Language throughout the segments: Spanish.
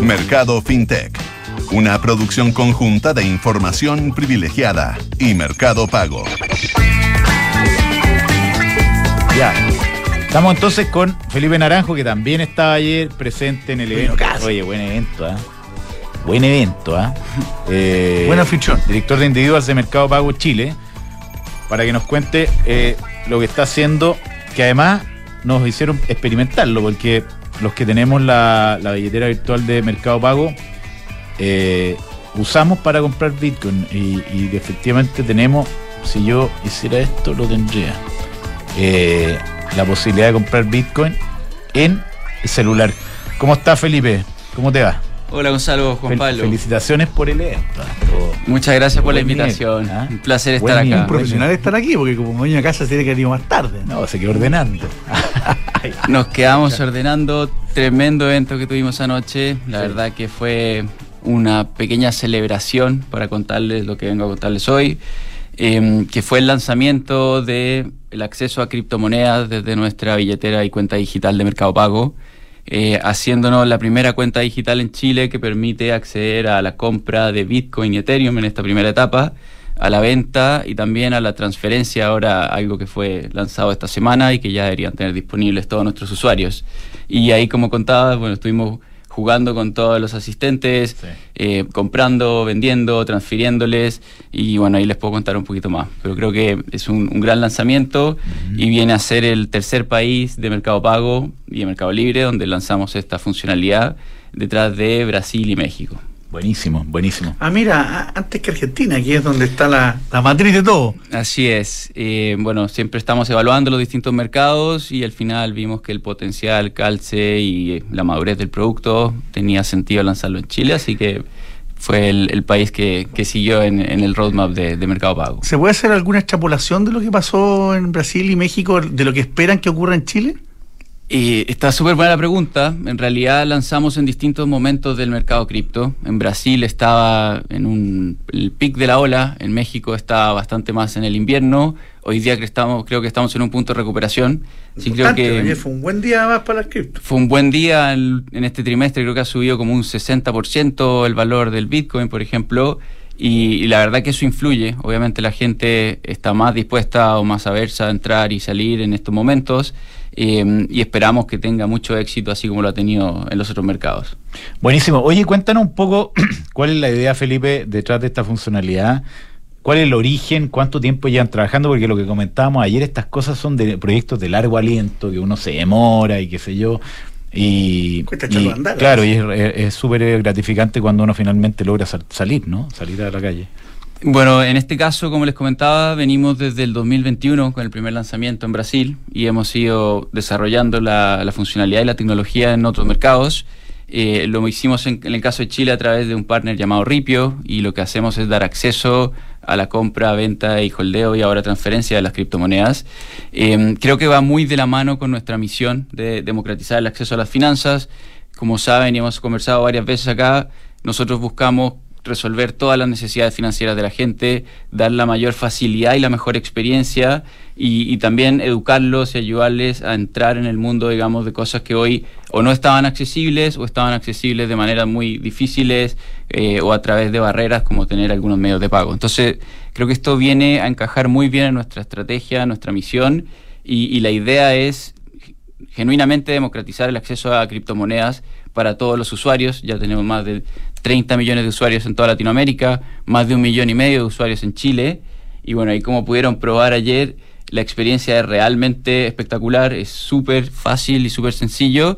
Mercado FinTech, una producción conjunta de Información Privilegiada y Mercado Pago. Ya. Estamos entonces con Felipe Naranjo, que también estaba ayer presente en el evento. Oye, buen evento, ¿ah? Buen evento, ¿ah? Buen anfitrión. Director de Individuals de Mercado Pago Chile, para que nos cuente lo que está haciendo, que además nos hicieron experimentarlo, porque los que tenemos la billetera virtual de Mercado Pago usamos para comprar Bitcoin y efectivamente tenemos, si yo hiciera esto lo tendría, la posibilidad de comprar Bitcoin en el celular. ¿Cómo está, Felipe? ¿Cómo te va? Hola, Gonzalo, Juan Pablo. Felicitaciones por el evento. Muchas gracias por la invitación. ¿Ah? Un placer estar acá. Un profesional estar aquí, porque como dueño de casa tiene que ir más tarde. No, se quedó ordenando. Nos quedamos ordenando. Tremendo evento que tuvimos anoche. La verdad que fue una pequeña celebración para contarles lo que vengo a contarles hoy, que fue el lanzamiento del acceso a criptomonedas desde nuestra billetera y cuenta digital de Mercado Pago, haciéndonos la primera cuenta digital en Chile que permite acceder a la compra de Bitcoin y Ethereum en esta primera etapa, a la venta y también a la transferencia, ahora algo que fue lanzado esta semana y que ya deberían tener disponibles todos nuestros usuarios. Y ahí, como contaba, bueno, estuvimos jugando con todos los asistentes, comprando, vendiendo, transfiriéndoles, y bueno, ahí les puedo contar un poquito más. Pero creo que es un gran lanzamiento y viene a ser el tercer país de Mercado Pago y de Mercado Libre donde lanzamos esta funcionalidad, detrás de Brasil y México. Buenísimo, buenísimo. Mira, antes que Argentina, aquí es donde está la matriz de todo. Así es. Bueno, siempre estamos evaluando los distintos mercados y al final vimos que el potencial, calce y la madurez del producto tenía sentido lanzarlo en Chile, así que fue el país que siguió en el roadmap de Mercado Pago. ¿Se puede hacer alguna extrapolación de lo que pasó en Brasil y México, de lo que esperan que ocurra en Chile? Está súper buena la pregunta. En realidad lanzamos en distintos momentos del mercado cripto. En Brasil estaba en el pic de la ola, en México estaba bastante más en el invierno. Hoy día creo que estamos en un punto de recuperación. Sí, creo que fue un buen día más para las cripto. Fue un buen día en este trimestre, creo que ha subido como un 60% el valor del Bitcoin, por ejemplo. Y la verdad que eso influye. Obviamente la gente está más dispuesta o más aversa a entrar y salir en estos momentos. Y esperamos que tenga mucho éxito, así como lo ha tenido en los otros mercados. Buenísimo. Oye, cuéntanos un poco cuál es la idea, Felipe, detrás de esta funcionalidad. ¿Cuál es el origen? ¿Cuánto tiempo llevan trabajando? Porque lo que comentábamos ayer, estas cosas son de proyectos de largo aliento, que uno se demora y qué sé yo. Cuesta echarlo a andar. Claro, y es súper gratificante cuando uno finalmente logra salir, ¿no? Salir a la calle. Bueno, en este caso, como les comentaba, venimos desde el 2021 con el primer lanzamiento en Brasil y hemos ido desarrollando la funcionalidad y la tecnología en otros mercados. Lo hicimos en el caso de Chile a través de un partner llamado Ripio, y lo que hacemos es dar acceso a la compra, venta y holdeo y ahora transferencia de las criptomonedas. Creo que va muy de la mano con nuestra misión de democratizar el acceso a las finanzas. Como saben y hemos conversado varias veces acá, nosotros buscamos resolver todas las necesidades financieras de la gente, dar la mayor facilidad y la mejor experiencia y también educarlos y ayudarles a entrar en el mundo, digamos, de cosas que hoy o no estaban accesibles o estaban accesibles de maneras muy difíciles o a través de barreras como tener algunos medios de pago. Entonces, creo que esto viene a encajar muy bien en nuestra estrategia, en nuestra misión y la idea es genuinamente democratizar el acceso a criptomonedas para todos los usuarios. Ya tenemos más de 30 millones de usuarios en toda Latinoamérica, más de 1,5 millones de usuarios en Chile. Y bueno, ahí como pudieron probar ayer, la experiencia es realmente espectacular, es súper fácil y súper sencillo.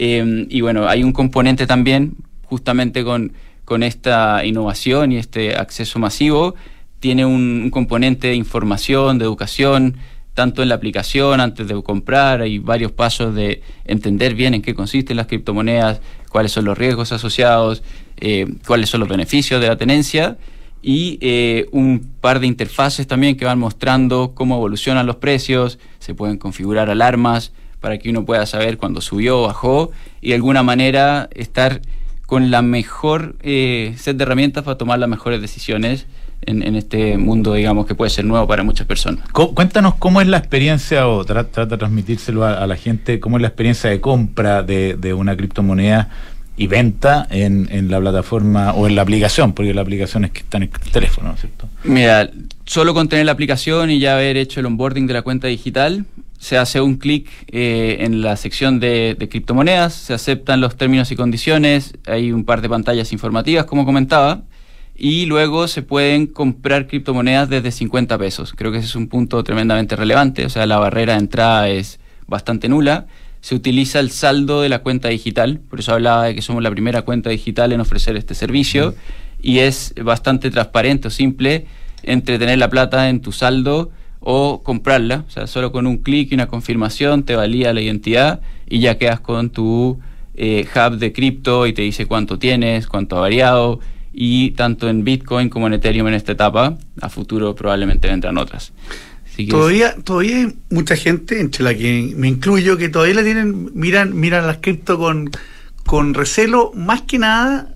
Y bueno, hay un componente también, justamente con esta innovación y este acceso masivo, tiene un componente de información, de educación, tanto en la aplicación antes de comprar. Hay varios pasos de entender bien en qué consisten las criptomonedas, cuáles son los riesgos asociados, cuáles son los beneficios de la tenencia y un par de interfaces también que van mostrando cómo evolucionan los precios. Se pueden configurar alarmas para que uno pueda saber cuándo subió o bajó y de alguna manera estar con la mejor set de herramientas para tomar las mejores decisiones en este mundo, digamos, que puede ser nuevo para muchas personas. Cuéntanos cómo es la experiencia, o trata de transmitírselo a la gente, cómo es la experiencia de compra de una criptomoneda y venta en la plataforma o en la aplicación, porque la aplicación es que está en el teléfono, ¿no es cierto? Mira, solo con tener la aplicación y ya haber hecho el onboarding de la cuenta digital, se hace un clic en la sección de criptomonedas, se aceptan los términos y condiciones, hay un par de pantallas informativas, como comentaba, y luego se pueden comprar criptomonedas desde 50 pesos. Creo que ese es un punto tremendamente relevante, o sea, la barrera de entrada es bastante nula. Se utiliza el saldo de la cuenta digital, por eso hablaba de que somos la primera cuenta digital en ofrecer este servicio, y es bastante transparente o simple entre tener la plata en tu saldo o comprarla, o sea, solo con un clic y una confirmación te valida la identidad y ya quedas con tu hub de cripto y te dice cuánto tienes, cuánto ha variado, y tanto en Bitcoin como en Ethereum en esta etapa, a futuro probablemente vendrán otras. Todavía hay mucha gente, entre la que me incluyo, que todavía la tienen, miran las cripto con recelo, más que nada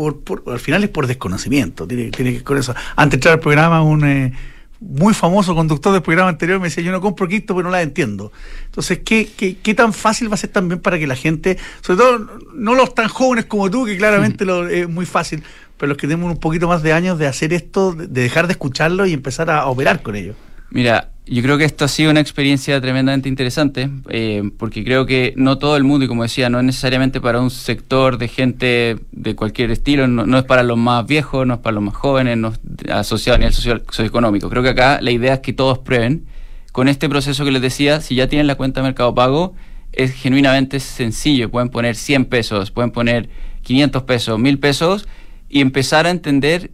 al final es por desconocimiento, tiene que ver con eso. Antes de entrar al programa, un muy famoso conductor del programa anterior me decía: yo no compro cripto pero no la entiendo. Entonces, ¿qué tan fácil va a ser también para que la gente, sobre todo no los tan jóvenes como tú, que claramente es muy fácil, pero los que tenemos un poquito más de años de hacer esto, de dejar de escucharlo y empezar a operar con ello? Mira, yo creo que esto ha sido una experiencia tremendamente interesante, porque creo que no todo el mundo, y como decía, no es necesariamente para un sector de gente de cualquier estilo, no es para los más viejos, no es para los más jóvenes, no es asociado a nivel socioeconómico. Creo que acá la idea es que todos prueben. Con este proceso que les decía, si ya tienen la cuenta de Mercado Pago, es genuinamente sencillo. Pueden poner 100 pesos, pueden poner 500 pesos, 1000 pesos y empezar a entender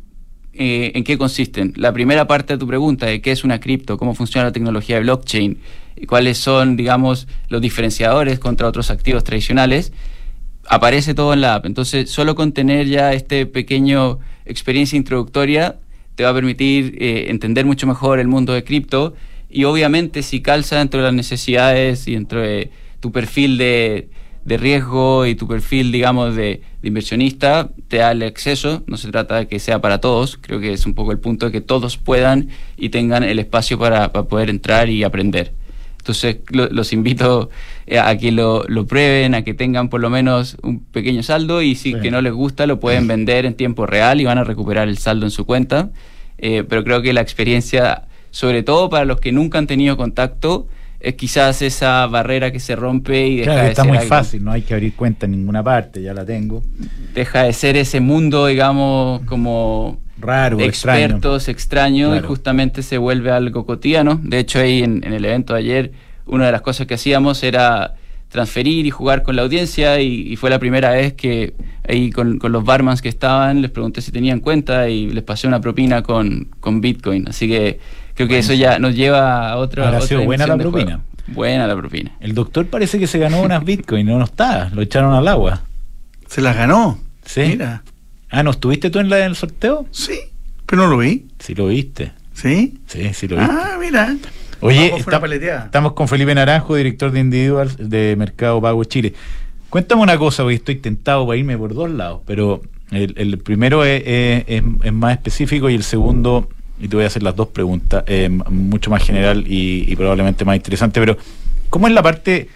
en qué consisten. La primera parte de tu pregunta de qué es una cripto, cómo funciona la tecnología de blockchain, cuáles son, digamos, los diferenciadores contra otros activos tradicionales, aparece todo en la app. Entonces, solo con tener ya este pequeño experiencia introductoria te va a permitir entender mucho mejor el mundo de cripto, y obviamente si calza dentro de las necesidades y dentro de tu perfil de riesgo y tu perfil, digamos, de inversionista, te da el acceso. No se trata de que sea para todos, creo que es un poco el punto de que todos puedan y tengan el espacio para poder entrar y aprender. Entonces los invito a que lo prueben, a que tengan por lo menos un pequeño saldo, y si que no les gusta lo pueden vender en tiempo real y van a recuperar el saldo en su cuenta. Pero creo que la experiencia, sobre todo para los que nunca han tenido contacto, es quizás esa barrera que se rompe y deja de ser está muy algo fácil, no hay que abrir cuenta en ninguna parte, ya la tengo. Deja de ser ese mundo, digamos, como raro, expertos, extraño, claro. Y justamente se vuelve algo cotidiano. De hecho, ahí en el evento de ayer, una de las cosas que hacíamos era transferir y jugar con la audiencia, y fue la primera vez que ahí con los barmans que estaban les pregunté si tenían cuenta y les pasé una propina con Bitcoin. Así que creo que eso ya nos lleva a otra. Habrá sido buena la propina. Buena la propina. El doctor parece que se ganó unas Bitcoin, no está, lo echaron al agua. ¿Se las ganó? Sí. Mira. Ah, ¿no estuviste tú en el sorteo? Sí, pero no lo vi. Sí lo viste. ¿Sí? Sí lo viste. Ah, mira. Oye, estamos con Felipe Naranjo, director de Individual de Mercado Pago Chile. Cuéntame una cosa, porque estoy tentado para irme por dos lados, pero el primero es más específico, y el segundo, y te voy a hacer las dos preguntas, mucho más general y probablemente más interesante, pero ¿cómo es la parte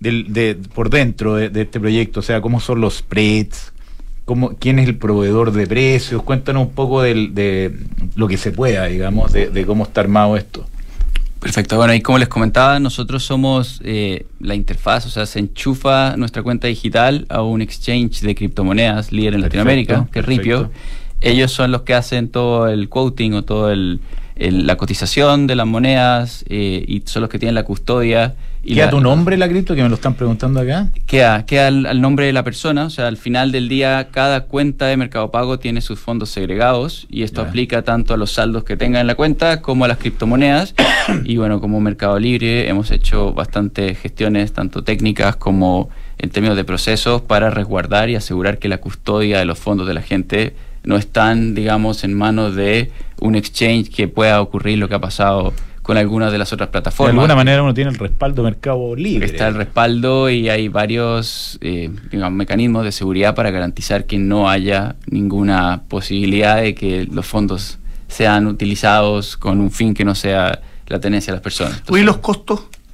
por dentro de este proyecto? O sea, ¿cómo son los spreads? ¿Quién es el proveedor de precios? Cuéntanos un poco de lo que se pueda, digamos, de cómo está armado esto. Perfecto, bueno, y como les comentaba, nosotros somos la interfaz, o sea, se enchufa nuestra cuenta digital a un exchange de criptomonedas líder en Latinoamérica, que es Ripio. Ellos son los que hacen todo el quoting o todo la cotización de las monedas, y son los que tienen la custodia. ¿Queda tu nombre la cripto, que me lo están preguntando acá? Queda al nombre de la persona, o sea, al final del día cada cuenta de Mercado Pago tiene sus fondos segregados, y esto aplica tanto a los saldos que tengan en la cuenta como a las criptomonedas. Y bueno, como Mercado Libre hemos hecho bastantes gestiones, tanto técnicas como en términos de procesos, para resguardar y asegurar que la custodia de los fondos de la gente no están, digamos, en manos de un exchange, que pueda ocurrir lo que ha pasado con algunas de las otras plataformas. De alguna manera uno tiene el respaldo de Mercado Libre. Está el respaldo, y hay varios digamos, mecanismos de seguridad para garantizar que no haya ninguna posibilidad de que los fondos sean utilizados con un fin que no sea la tenencia de las personas. ¿Y los costos?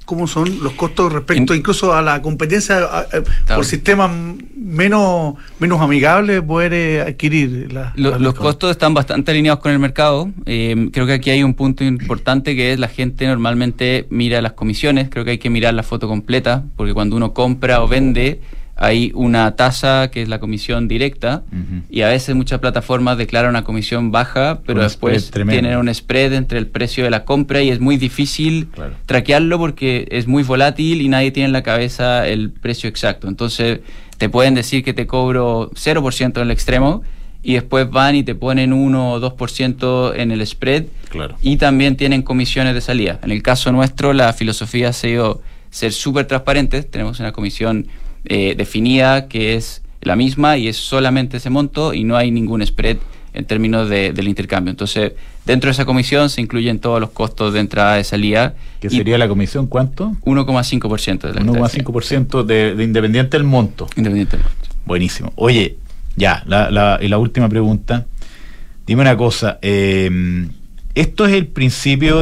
¿Cómo son los costos respecto incluso a la competencia por sistemas menos amigables de poder adquirir los costos están bastante alineados con el mercado. Creo que aquí hay un punto importante, que es la gente normalmente mira las comisiones. Creo que hay que mirar la foto completa, porque cuando uno compra o vende hay una tasa que es la comisión directa, y a veces muchas plataformas declaran una comisión baja, pero después tienen un spread entre el precio de la compra y es muy difícil traquearlo porque es muy volátil y nadie tiene en la cabeza el precio exacto. Entonces te pueden decir que te cobro 0% en el extremo y después van y te ponen 1 o 2% en el spread, y también tienen comisiones de salida. En el caso nuestro, la filosofía ha sido ser súper transparentes. Tenemos una comisión definida que es la misma y es solamente ese monto y no hay ningún spread en términos del intercambio. Entonces, dentro de esa comisión se incluyen todos los costos de entrada y salida. ¿Qué sería la comisión? ¿Cuánto? 1,5% de la 1,5% de independiente del monto. Independiente del monto. Buenísimo. Oye, ya, y la última pregunta. Dime una cosa, ¿esto es el principio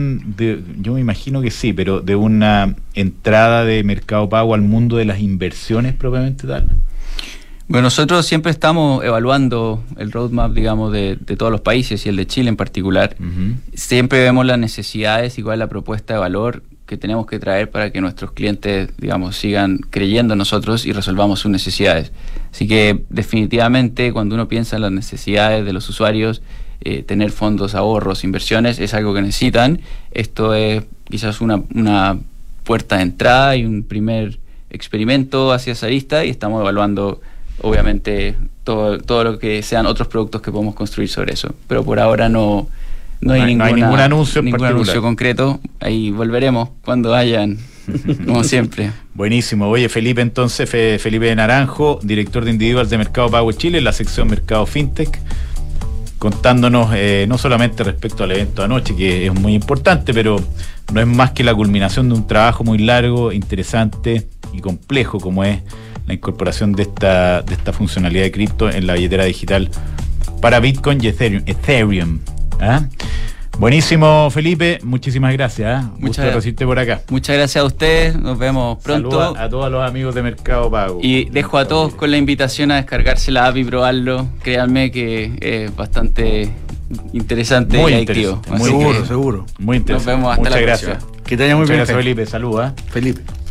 yo me imagino que sí, pero de una entrada de Mercado Pago al mundo de las inversiones propiamente tal? Bueno, nosotros siempre estamos evaluando el roadmap, digamos, de todos los países y el de Chile en particular. Siempre vemos las necesidades y cuál es la propuesta de valor que tenemos que traer para que nuestros clientes, digamos, sigan creyendo en nosotros y resolvamos sus necesidades. Así que definitivamente cuando uno piensa en las necesidades de los usuarios, tener fondos, ahorros, inversiones es algo que necesitan. Esto es quizás una puerta de entrada y un primer experimento hacia esa lista, y estamos evaluando obviamente todo lo que sean otros productos que podemos construir sobre eso, pero por ahora no hay ningún anuncio concreto. Ahí volveremos cuando hayan, como siempre. Buenísimo. Oye, Felipe, entonces, Felipe Naranjo, director de Individuals de Mercado Pago Chile, en la sección Mercado Fintech, contándonos no solamente respecto al evento de anoche, que es muy importante, pero no es más que la culminación de un trabajo muy largo, interesante y complejo, como es la incorporación de esta funcionalidad de cripto en la billetera digital para Bitcoin y Ethereum. ¿Ah? Buenísimo, Felipe, muchísimas gracias. Gusto de recibirte por acá. Muchas gracias a ustedes, nos vemos pronto. Saludos a todos los amigos de Mercado Pago. Y dejo a todos con la invitación a descargarse la app y probarlo. Créanme que es bastante interesante y adictivo. Seguro. Muy interesante. Nos vemos hasta la próxima. Que te haya muy bien. Muchas gracias, Felipe. Saludos. Felipe.